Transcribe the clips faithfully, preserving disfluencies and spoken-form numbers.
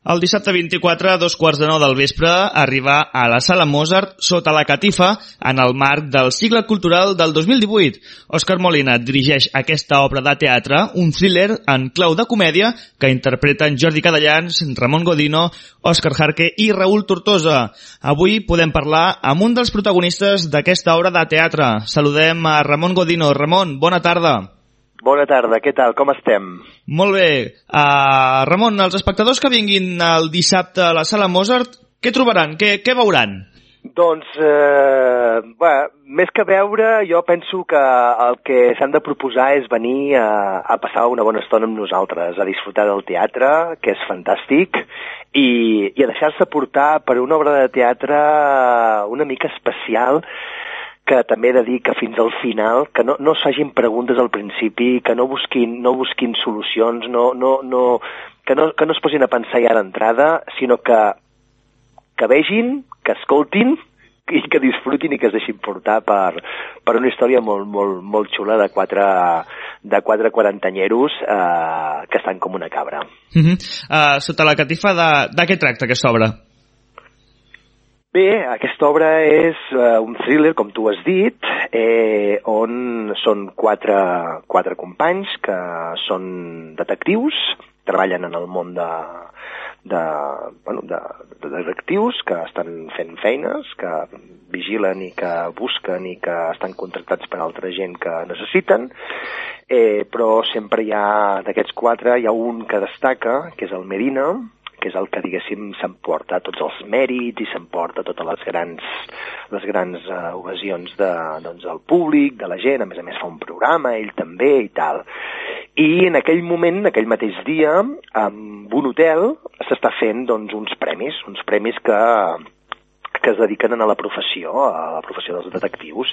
El dissabte vint-i-quatre, a dos quarts de nou del vespre, arriba a la Sala Mozart Sota la catifa en el marc del cicle cultural del dos mil divuit. Òscar Molina dirigeix aquesta obra de teatre, un thriller en clau de comèdia que interpreten Jordi Cadellans, Ramon Godino, Òscar Jarque i Raül Tortosa. Avui podem parlar amb un dels protagonistes d'aquesta obra de teatre. Saludem a Ramon Godino. Ramon, bona tarda. Bona tarda, què tal? Com estem? Molt bé. Uh, Ramon, els espectadors que vinguin el dissabte a la Sala Mozart, què trobaran? Què, què veuran? Doncs, eh, bé, més que veure, jo penso que el que s'han de proposar és venir a, a passar una bona estona amb nosaltres, a disfrutar del teatre, que és fantàstic, i, i a deixar-se portar per una obra de teatre una mica especial, que també he de dir que fins al final, que no, no es facin preguntes al principi, que no busquin, no busquin solucions, no, no, no, que, no, que no es posin a pensar ja d'entrada, sinó que, que vegin, que escoltin i que disfrutin i que es deixin portar per, per una història molt, molt, molt xula de quatre, de quatre quarantanyeros eh, que estan com una cabra. Uh-huh. Uh, sota la catifa, de, de què tracta aquesta obra? Bé, aquesta obra és uh, un thriller, com tu has dit, eh, on són quatre, quatre companys que són detectius, treballen en el món de, de, bueno, de, de detectius que estan fent feines, que vigilen i que busquen i que estan contractats per altra gent que necessiten, eh, però sempre hi ha, d'aquests quatre, hi ha un que destaca, que és el Medina, que és el que, diguéssim, s'emporta tots els mèrits i s'emporta totes les grans, les grans uh, ovacions de, doncs, del públic, de la gent, a més a més fa un programa, ell també i tal. I en aquell moment, en aquell mateix dia, en un hotel s'està fent doncs, uns premis, uns premis que que es dediquen a la professió, a la professió dels detectius.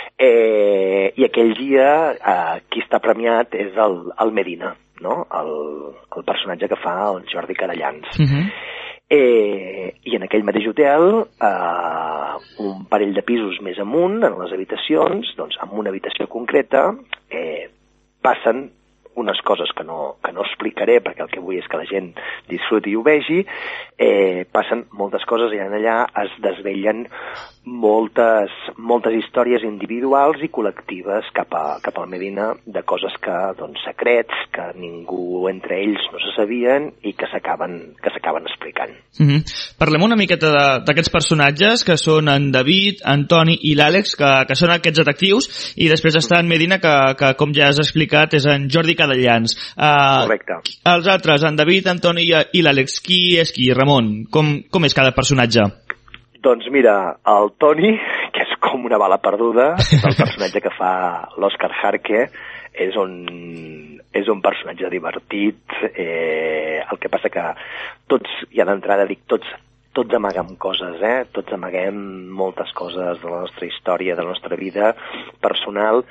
Eh, I aquell dia eh, qui està premiat és el, el Medina, no? el, el personatge que fa el Jordi Cadellans. Uh-huh. eh, I en aquell mateix hotel, eh, un parell de pisos més amunt, en les habitacions, doncs en una habitació concreta, eh, passen unes coses que no, que no explicaré perquè el que vull és que la gent disfruti i ho vegi, eh, passen moltes coses i allà es desvellen moltes, moltes històries individuals i col·lectives cap, a, cap al Medina de coses que, doncs, secrets, que ningú entre ells no se sabien i que s'acaben que s'acaben explicant. Mm-hmm. Parlem una miqueta d'aquests personatges que són en David, en Toni i l'Àlex, que, que són aquests detectius, i després està en Medina, que, que com ja has explicat és en Jordi Cadellans. Uh, Correcte. Els altres, en David, en Toni i, i l'Àlex, qui és qui, Ramon? Com, com és cada personatge? Doncs mira, el Toni, que és com una bala perduda, és el personatge que fa l'Òscar Jarque, és un, és un personatge divertit, eh, el que passa que tots, ja d'entrada dic, tots, tots amaguem coses, eh? Tots amaguem moltes coses de la nostra història, de la nostra vida personal,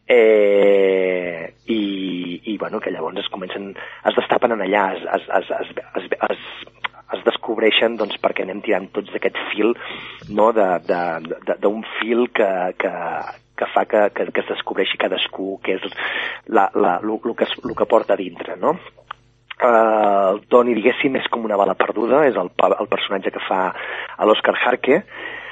eh, i, i bueno, que llavors es comencen, es destapen en allà, es, es, es, es, es, es es descobreixen doncs, perquè anem tirant tots d'aquest fil, no? d'un fil que, que, que fa que, que, que es descobreixi cadascú, que és la, la, el, el, que, el que porta a dintre, no? Uh, el Toni, diguéssim, és com una bala perduda, és el, el personatge que fa l'Òscar Jarque.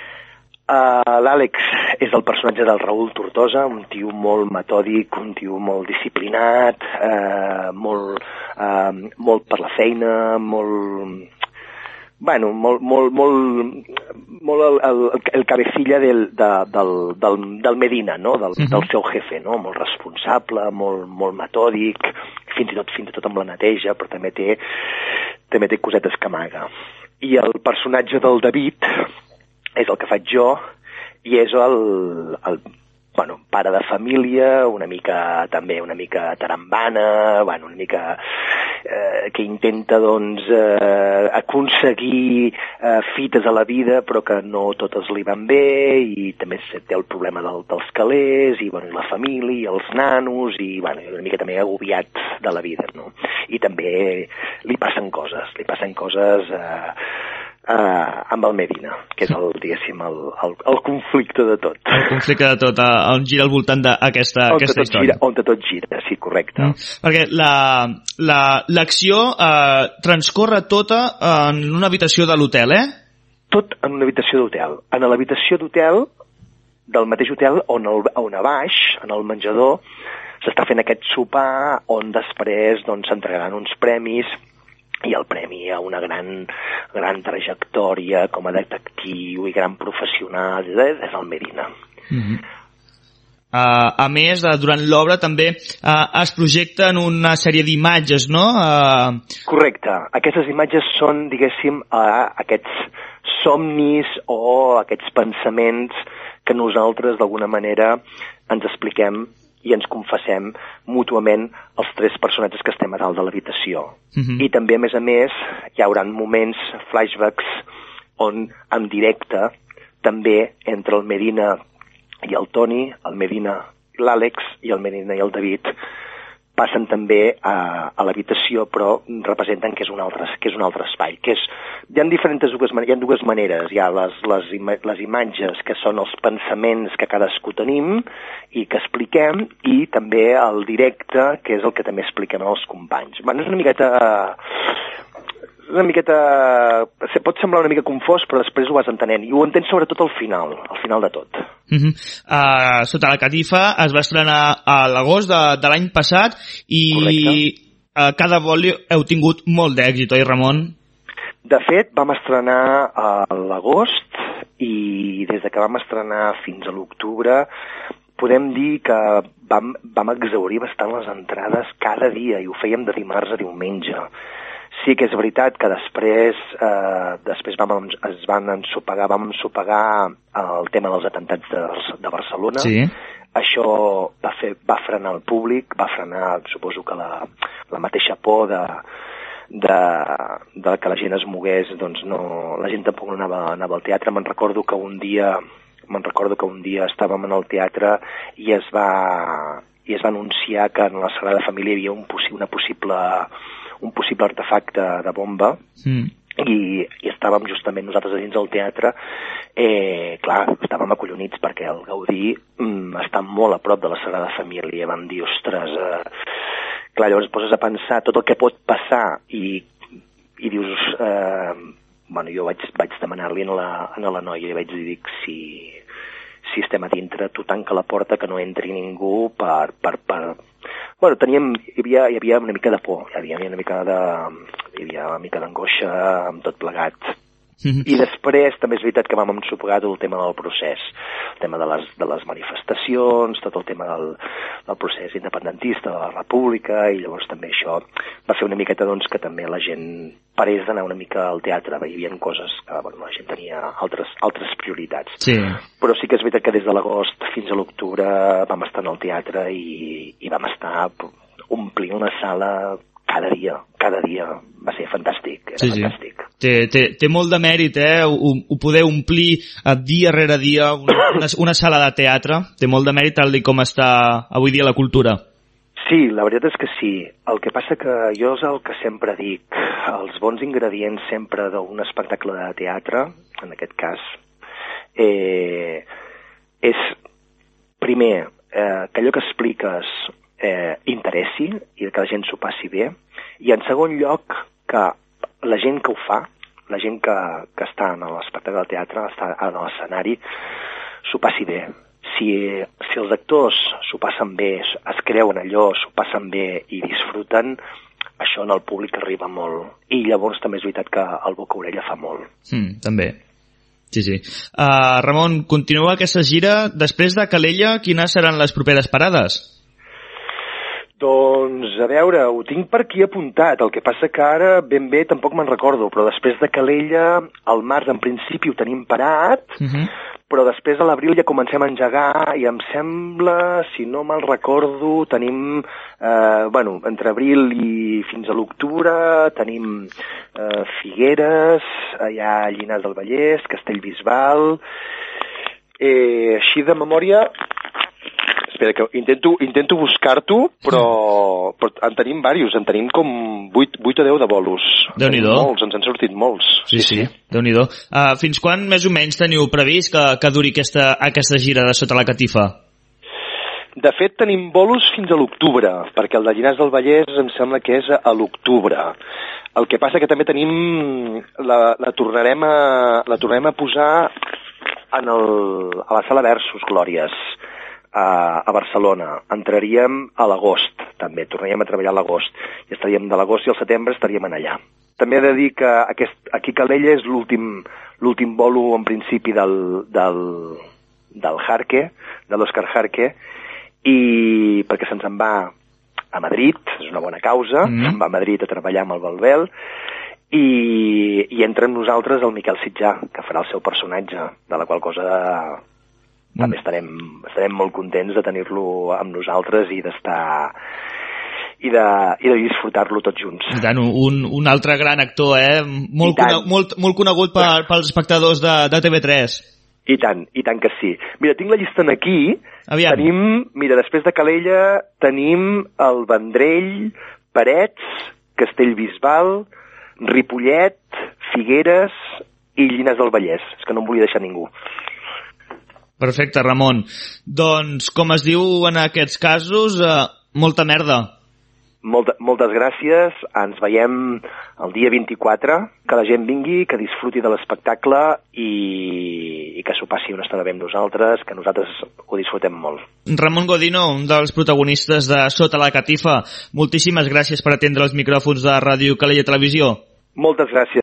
Uh, L'Àlex és el personatge del Raül Tortosa, un tio molt metòdic, un tio molt disciplinat, uh, molt, uh, molt per la feina, molt... Bueno, molt, molt, molt, molt el, el, el cabecilla del, de, del, del, del Medina, no? Del, uh-huh. del seu jefe, no? Molt responsable, molt, molt metòdic, fins i tot fins i tot amb la neteja, però també té, també té cosetes que amaga. I el personatge del David és el que faig jo, i és el, el bueno, pare de família, una mica també una mica tarambana, bueno, una mica eh, que intenta doncs eh, aconseguir eh, fites a la vida, però que no totes li van bé, i també té el problema del, dels calés, i bueno, la família, i els nanos, i bueno, una mica també agobiat de la vida, no? I també li passen coses, li passen coses eh, Uh, amb el Medina, que és el, diguéssim, el, el, el conflicte de tot. El conflicte de tot, on gira al voltant d'aquesta aquesta història. Gira, on tot gira, sí, correcte. Mm. Perquè l'acció la, la, eh, transcorre tota en una habitació de l'hotel, eh? Tot en una habitació d'hotel. En l'habitació d'hotel, del mateix hotel, on, el, on a baix, en el menjador, s'està fent aquest sopar, on després doncs, s'entregaran uns premis, i el premi a una gran, gran trajectòria com a detectiu i gran professional és el Medina. Mm-hmm. Uh, a més, uh, durant l'obra també uh, es projecten una sèrie d'imatges, no? Uh... Correcte. Aquestes imatges són, diguéssim, uh, aquests somnis o aquests pensaments que nosaltres, d'alguna manera, ens expliquem i ens confessem mútuament els tres personatges que estem a dalt de l'habitació. Uh-huh. I també, a més a més, hi haurà moments, flashbacks, on en directe, també entre el Medina i el Toni, el Medina i l'Àlex i el Medina i el David, passen també a, a l'habitació, però representen que és un altre, que és un altre espai. Que és, hi ha diferents dues, hi ha dues maneres. Hi ha les, les, les imatges, que són els pensaments que cadascú tenim i que expliquem, i també el directe, que és el que també expliquem als companys. Bueno, és una miqueta... una miqueta... pot semblar una mica confós, però després ho vas entenent. I ho entens sobretot al final, al final de tot. Uh-huh. Uh, Sota la catifa es va estrenar a l'agost de, de l'any passat i uh, cada voli heu tingut molt d'èxit, oi, Ramon? De fet, vam estrenar a l'agost i des de que vam estrenar fins a l'octubre podem dir que vam, vam exhaurir bastant les entrades cada dia i ho fèiem de dimarts a diumenge. Sí que és veritat que després, eh, després vam, es van ensopegar, vam ensopegar el tema dels atentats de, de Barcelona. Sí. Això va, fer, va frenar el públic, va frenar, suposo que la, la mateixa por de, de, de que la gent es mogués, doncs no, la gent tampoc no anava, anava al teatre. Me'n recordo que un dia, me'n recordo que un dia estàvem en el teatre i es va, i es va anunciar que en la Sagrada Família hi havia un, una possible un possible artefacte de bomba, mm. i, i estàvem justament nosaltres a dins del teatre, eh, clar, estàvem acollonits perquè el Gaudí mm, està molt a prop de la Sagrada Família. Vam dir, ostres, eh, clar, llavors poses a pensar tot el que pot passar i, i dius, eh, bueno, jo vaig, vaig demanar-li a la, a la noia i vaig dir, dic, si, si estem a dintre, tu tanca la porta, que no entri ningú per... per, per Bueno, teníem, hi havia, hi havia una mica de por, hi havia una mica de, hi havia una mica d'angoixa amb tot plegat. Mm-hmm. I després també és veritat que vam ensopegar tot el tema del procés, el tema de les, de les manifestacions, tot el tema del, del procés independentista de la República, i llavors també això va fer una miqueta doncs, que també la gent parés d'anar una mica al teatre. Hi havia coses que bueno, la gent tenia altres, altres prioritats. Sí. Però sí que és veritat que des de l'agost fins a l'octubre vam estar en el teatre i, i vam estar omplint la sala cada dia, cada dia. Va ser fantàstic, era sí, fantàstic. Sí. Té, té, té molt de mèrit, eh? Ho, ho poder omplir dia rere dia una, una, una sala de teatre. Té molt de mèrit tal com està avui dia la cultura. Sí, la veritat és que sí. El que passa que jo és el que sempre dic. Els bons ingredients sempre d'un espectacle de teatre, en aquest cas, eh, és, primer, eh, que allò que expliques eh, interessi i que la gent s'ho passi bé, i en segon lloc que la gent que ho fa, la gent que, que està en l'espectacle de teatre, està en l'escenari, s'ho passi bé. Si, si els actors s'ho passen bé, es creuen allò, s'ho passen bé i disfruten, això en el públic arriba molt. I llavors també és veritat que el boca-orella fa molt. Mm, també. Sí, sí. Uh, Ramon, continua aquesta gira. Després de Calella, quines seran les properes parades? Doncs, a veure, ho tinc per aquí apuntat. El que passa que ara ben bé tampoc me'n recordo, però després de Calella, al març en principi ho tenim parat, uh-huh. però després a l'abril ja comencem a engegar i em sembla, si no me'l recordo, tenim, eh, bueno, entre abril i fins a l'octubre tenim eh, Figueres, allà a Llinars del Vallès, Castellbisbal, eh, així de memòria... Espera, que intento, intento buscar-t'ho, però, però en tenim diversos, en tenim com vuit o deu de bolos. Déu-n'hi-do. Molts, ens han sortit molts. Sí, sí, sí. Déu-n'hi-do. Uh, fins quan més o menys teniu previst que, que duri aquesta, aquesta gira de Sota la Catifa? De fet, tenim bolos fins a l'octubre, perquè el de Llinars del Vallès em sembla que és a l'octubre. El que passa que també tenim... La, la, tornarem, a, la tornarem a posar en el, a la Sala Versus, Glòries, a, a Barcelona. Entraríem a l'agost, també. Tornaríem a treballar a l'agost. I estaríem de l'agost i al setembre estaríem en allà. També he de dir que aquest, aquí Calella és l'últim l'últim bolo, en principi, del, del, del Jarque, de l'Òscar Jarque, i perquè se'ns en va a Madrid, és una bona causa, mm. se'n va a Madrid a treballar amb el Balbel, i, i entra amb nosaltres el Miquel Sitjà, que farà el seu personatge, de la qual cosa mm. també estarem, estarem molt contents de tenir-lo amb nosaltres i d'estar i de, i de disfrutar-lo tots junts. I tant, un, un altre gran actor, eh? Molt, cone, molt, molt conegut per, pels espectadors de, de T V tres. I tant, i tant que sí. Mira, tinc la llista aquí. Aviam. Tenim, mira, després de Calella tenim el Vendrell, Parets, Castellbisbal, Ripollet, Figueres i Llinars del Vallès. És que no em volia deixar ningú. Perfecte, Ramon. Doncs, com es diu en aquests casos, eh, molta merda. Molta, moltes gràcies, ens veiem el dia vint-i-quatre, que la gent vingui, que disfruti de l'espectacle i, i que s'ho passi una estona bé amb nosaltres, que nosaltres ho disfrutem molt. Ramon Godino, un dels protagonistes de Sota la Catifa, moltíssimes gràcies per atendre els micròfons de Ràdio Calella Televisió. Moltes gràcies.